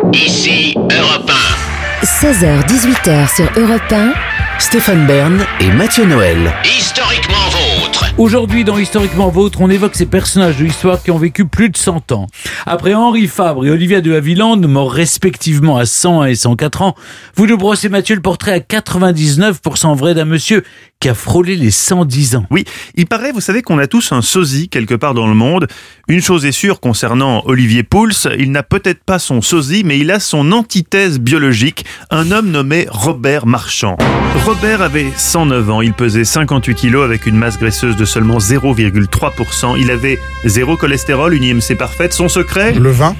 Ici Europe 1. 16h-18h sur Europe 1. Stéphane Bern et Mathieu Noël. Historiquement vôtre. Aujourd'hui, dans Historiquement Vôtre, on évoque ces personnages de l'histoire qui ont vécu plus de 100 ans. Après Henri Fabre et Olivia de Havilland, morts respectivement à 101 et 104 ans, vous nous brossez, Mathieu, le portrait à 99% vrai d'un monsieur qui a frôlé les 110 ans. Oui, il paraît, vous savez, qu'on a tous un sosie quelque part dans le monde. Une chose est sûre concernant Olivier Pouls, il n'a peut-être pas son sosie, mais il a son antithèse biologique, un homme nommé Robert Marchand. Robert avait 109 ans, il pesait 58 kilos avec une masse graisseuse de seulement 0,3%. Il avait zéro cholestérol, une IMC parfaite. Son secret ? Le vin.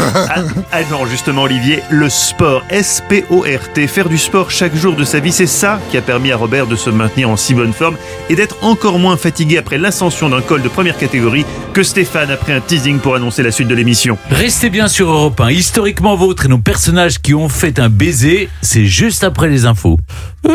Ah non, justement Olivier, le sport, S-P-O-R-T, faire du sport chaque jour de sa vie, c'est ça qui a permis à Robert de se maintenir en si bonne forme et d'être encore moins fatigué après l'ascension d'un col de première catégorie que Stéphane après un teasing pour annoncer la suite de l'émission. Restez bien sur Europe 1. Historiquement Vôtre et nos personnages qui ont fait un baiser, c'est juste après les infos. Il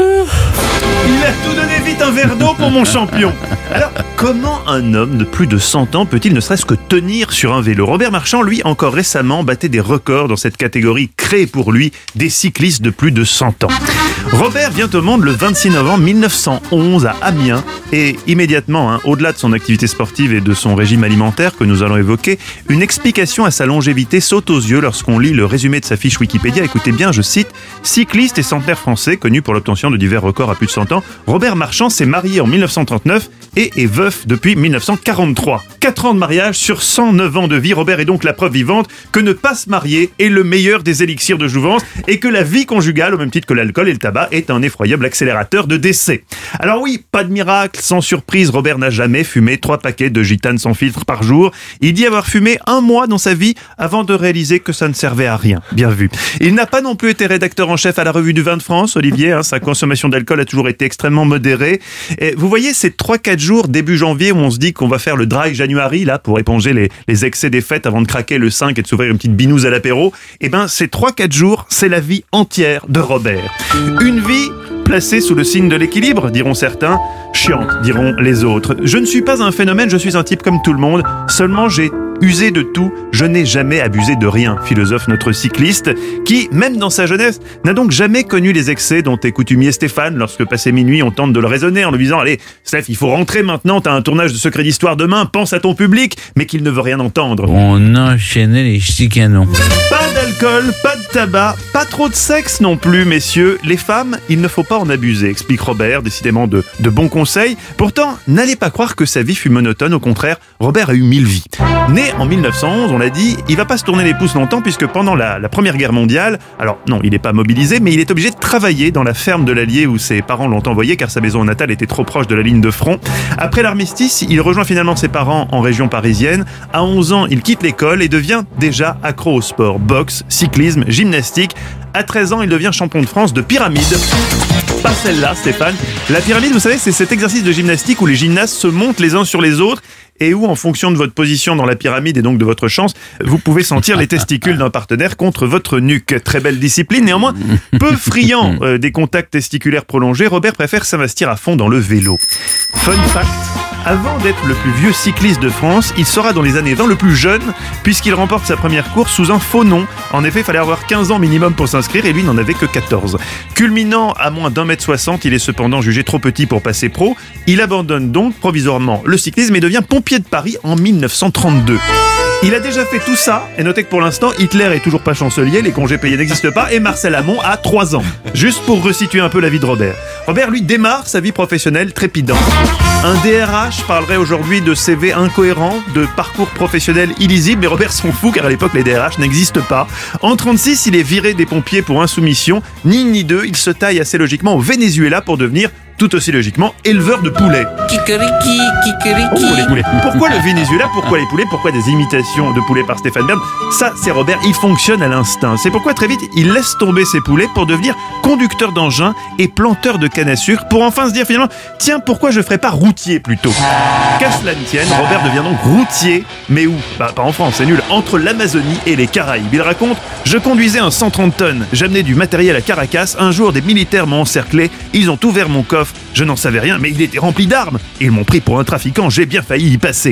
a tout donné, vite un verre d'eau pour mon champion. Alors, comment un homme de plus de 100 ans peut-il ne serait-ce que tenir sur un vélo ? Robert Marchand, lui, encore récemment, battait des records dans cette catégorie créée pour lui, des cyclistes de plus de 100 ans. Robert vient au monde le 26 novembre 1911 à Amiens et immédiatement, au-delà de son activité sportive et de son régime alimentaire que nous allons évoquer, une explication à sa longévité saute aux yeux lorsqu'on lit le résumé de sa fiche Wikipédia. Écoutez bien, je cite, « Cycliste et centenaire français, connu pour l'obtention de divers records à plus de 100 ans, Robert Marchand s'est marié en 1939 et est veuf depuis 1943. 4 ans de mariage sur 109 ans de vie. Robert est donc la preuve vivante que ne pas se marier est le meilleur des élixirs de jouvence et que la vie conjugale, au même titre que l'alcool et le tabac, est un effroyable accélérateur de décès. Alors oui, pas de miracle, sans surprise, Robert n'a jamais fumé 3 paquets de gitane sans filtre par jour. Il dit avoir fumé 1 mois dans sa vie avant de réaliser que ça ne servait à rien. Bien vu. Il n'a pas non plus été rédacteur en chef à la revue du vin de France, Olivier. Sa consommation d'alcool a toujours été extrêmement modérée. Et vous voyez ces 3-4 jours début janvier où on se dit qu'on va faire le dry January là pour éponger les excès des fêtes avant de craquer le 5 et de s'ouvrir une petite binouse à l'apéro. Et ben ces 3-4 jours, c'est la vie entière de Robert. Une vie placée sous le signe de l'équilibre, diront certains, chiante, diront les autres. Je ne suis pas un phénomène, je suis un type comme tout le monde, seulement j'ai usé de tout, je n'ai jamais abusé de rien, philosophe notre cycliste, qui, même dans sa jeunesse, n'a donc jamais connu les excès dont est coutumier Stéphane lorsque passé minuit on tente de le raisonner en lui disant « Allez, Steph, il faut rentrer maintenant, t'as un tournage de Secret d'Histoire demain, pense à ton public », mais qu'il ne veut rien entendre. On enchaînait les chicanons. Pas d'alcool, pas de tabac, pas trop de sexe non plus, messieurs. Les femmes, il ne faut pas en abuser, explique Robert, décidément de bons conseils. Pourtant, n'allez pas croire que sa vie fut monotone, au contraire, Robert a eu 1000 vies. Né en 1911, on l'a dit, il va pas se tourner les pouces longtemps puisque pendant la Première Guerre mondiale, alors non, il n'est pas mobilisé, mais il est obligé de travailler dans la ferme de l'Allier où ses parents l'ont envoyé car sa maison natale était trop proche de la ligne de front. Après l'armistice, il rejoint finalement ses parents en région parisienne. À 11 ans, il quitte l'école et devient déjà accro au sport, boxe, cyclisme, gymnastique. À 13 ans, il devient champion de France de pyramide. Pas celle-là, Stéphane. La pyramide, vous savez, c'est cet exercice de gymnastique où les gymnastes se montent les uns sur les autres et où, en fonction de votre position dans la pyramide et donc de votre chance, vous pouvez sentir les testicules d'un partenaire contre votre nuque. Très belle discipline. Néanmoins, peu friand des contacts testiculaires prolongés, Robert préfère s'investir à fond dans le vélo. Fun fact, avant d'être le plus vieux cycliste de France, il sera dans les années 20 le plus jeune puisqu'il remporte sa première course sous un faux nom. En effet, il fallait avoir 15 ans minimum pour s'inscrire et lui n'en avait que 14. Culminant à moins d'1m60, il est cependant jugé trop petit pour passer pro. Il abandonne donc provisoirement le cyclisme et devient pompier de Paris en 1932. Il a déjà fait tout ça, et notez que pour l'instant, Hitler est toujours pas chancelier, les congés payés n'existent pas, et Marcel Amont a 3 ans. Juste pour resituer un peu la vie de Robert. Robert, lui, démarre sa vie professionnelle trépidante. Un DRH parlerait aujourd'hui de CV incohérent, de parcours professionnel illisible, mais Robert s'en fout car à l'époque, les DRH n'existent pas. En 36, il est viré des pompiers pour insoumission. Ni une ni deux, il se taille assez logiquement au Venezuela pour devenir tout aussi logiquement éleveur de poulets. Kikeriki, kikeriki. Oh, les poulets. Pourquoi le Venezuela ? Pourquoi les poulets ? Pourquoi des imitations de poulets par Stéphane Bern ? Ça, c'est Robert, il fonctionne à l'instinct. C'est pourquoi très vite, il laisse tomber ses poulets pour devenir conducteur d'engin et planteur de canne à sucre pour enfin se dire finalement, tiens, pourquoi je ferais pas routier plutôt ? Qu'à cela ne tienne, Robert devient donc routier, mais où ? Pas en France, c'est nul, entre l'Amazonie et les Caraïbes. Il raconte, je conduisais un 130 tonnes, j'amenais du matériel à Caracas, un jour des militaires m'ont encerclé, ils ont ouvert mon coffre, je n'en savais rien, mais il était rempli d'armes. Ils m'ont pris pour un trafiquant, j'ai bien failli y passer.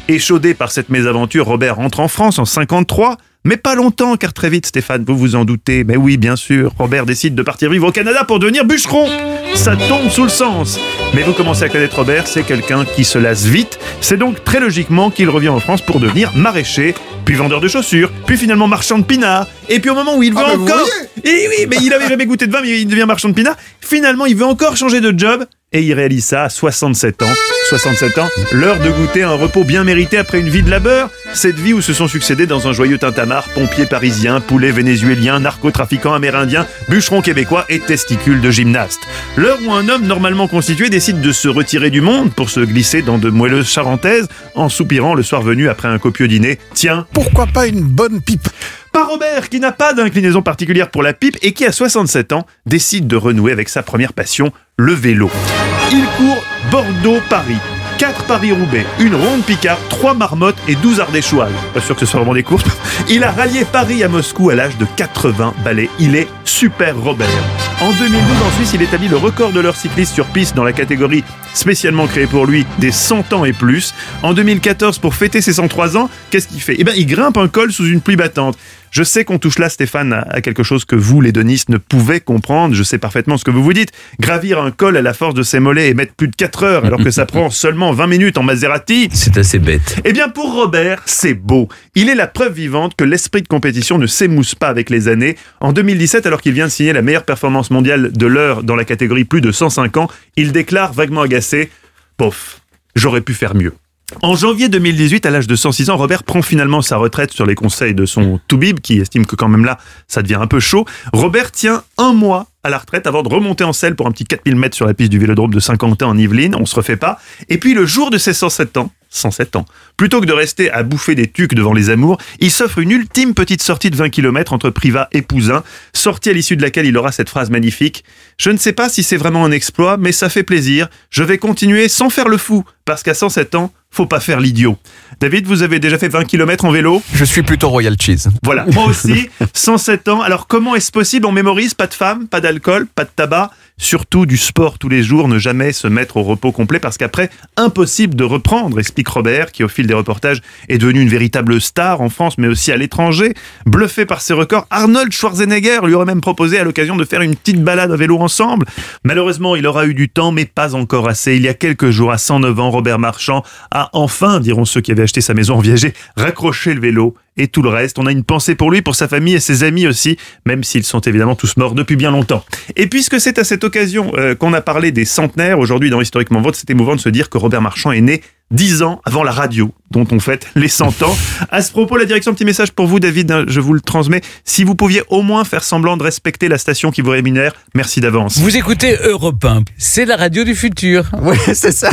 Échaudé par cette mésaventure, Robert rentre en France en 53. Mais pas longtemps, car très vite, Stéphane, vous vous en doutez. Mais oui, bien sûr, Robert décide de partir vivre au Canada pour devenir bûcheron. Ça tombe sous le sens. Mais vous commencez à connaître Robert, c'est quelqu'un qui se lasse vite. C'est donc très logiquement qu'il revient en France pour devenir maraîcher, puis vendeur de chaussures, puis finalement marchand de pinards. Et puis au moment où il veut encore... Et oui, mais il avait jamais goûté de vin, mais il devient marchand de pinards. Finalement, il veut encore changer de job. Et il réalise ça à 67 ans. 67 ans, l'heure de goûter un repos bien mérité après une vie de labeur. Cette vie où se sont succédés dans un joyeux tintamarre, pompiers parisiens, poulets vénézuéliens, narcotrafiquants amérindiens, bûcherons québécois et testicules de gymnastes. L'heure où un homme normalement constitué décide de se retirer du monde pour se glisser dans de moelleuses charentaises en soupirant le soir venu après un copieux dîner. Tiens, pourquoi pas une bonne pipe ? Pas Robert, qui n'a pas d'inclinaison particulière pour la pipe et qui, à 67 ans, décide de renouer avec sa première passion, le vélo. Il court Bordeaux-Paris, 4 Paris-Roubaix, une ronde Picard, 3 marmottes et 12 ardéchoises. Pas sûr que ce soit vraiment des courses. Il a rallié Paris à Moscou à l'âge de 80 balais. Il est super Robert. En 2012, en Suisse, il établit le record de l'heure cycliste sur piste dans la catégorie spécialement créée pour lui des 100 ans et plus. En 2014, pour fêter ses 103 ans, qu'est-ce qu'il fait ? Il grimpe un col sous une pluie battante. Je sais qu'on touche là, Stéphane, à quelque chose que vous, les donistes, ne pouvez comprendre. Je sais parfaitement ce que vous vous dites. Gravir un col à la force de ses mollets et mettre plus de 4 heures alors que ça prend seulement 20 minutes en Maserati. C'est assez bête. Eh bien, pour Robert, c'est beau. Il est la preuve vivante que l'esprit de compétition ne s'émousse pas avec les années. En 2017, alors qu'il vient de signer la meilleure performance mondiale de l'heure dans la catégorie plus de 105 ans, il déclare vaguement agacé « Pof, j'aurais pu faire mieux ». En janvier 2018, à l'âge de 106 ans, Robert prend finalement sa retraite sur les conseils de son toubib, qui estime que quand même là, ça devient un peu chaud. Robert tient 1 mois à la retraite avant de remonter en selle pour un petit 4000 mètres sur la piste du Vélodrome de Saint-Quentin en Yvelines, on se refait pas. Et puis le jour de ses 107 ans, plutôt que de rester à bouffer des tucs devant les amours, il s'offre une ultime petite sortie de 20 km entre Privas et Pouzin, sortie à l'issue de laquelle il aura cette phrase magnifique « Je ne sais pas si c'est vraiment un exploit, mais ça fait plaisir. Je vais continuer sans faire le fou, parce qu'à 107 ans, faut pas faire l'idiot. » David, vous avez déjà fait 20 km en vélo ? Je suis plutôt Royal Cheese. Voilà, moi aussi, 107 ans. Alors comment est-ce possible ? On mémorise pas de femme, pas d'alcool, pas de tabac, surtout du sport tous les jours, ne jamais se mettre au repos complet parce qu'après, impossible de reprendre, explique Robert, qui au fil des reportages est devenu une véritable star en France mais aussi à l'étranger. Bluffé par ses records, Arnold Schwarzenegger lui aurait même proposé à l'occasion de faire une petite balade à vélo ensemble. Malheureusement, il aura eu du temps mais pas encore assez. Il y a quelques jours, à 109 ans, Robert Marchand a enfin, diront ceux qui avaient acheté sa maison en Viager, raccroché le vélo et tout le reste. On a une pensée pour lui, pour sa famille et ses amis aussi, même s'ils sont évidemment tous morts depuis bien longtemps. Et puisque c'est à cette occasion qu'on a parlé des centenaires, aujourd'hui dans Historiquement Vôtre, c'est émouvant de se dire que Robert Marchand est né 10 ans avant la radio, dont on fête les 100 ans. À ce propos, la direction, petit message pour vous, David, je vous le transmets. Si vous pouviez au moins faire semblant de respecter la station qui vous rémunère, merci d'avance. Vous écoutez Europe 1, c'est la radio du futur. Oui, c'est ça.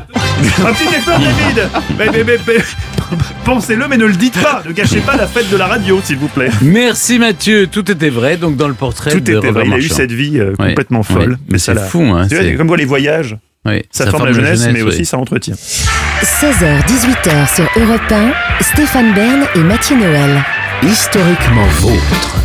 Un petit effort, David. Mais, pensez-le, mais ne le dites pas. Ne gâchez pas la fête de la radio, s'il vous plaît. Merci Mathieu, tout était vrai donc dans le portrait Tout de était Robert vrai. Il a eu Marchand. cette vie complètement folle. Ouais. Mais C'est ça, fou, hein. c'est comme quoi les voyages, Oui, ça forme la jeunesse, mais aussi ça entretient. 16h-18h sur Europe 1, Stéphane Bern et Mathieu Noël. Historiquement vôtre.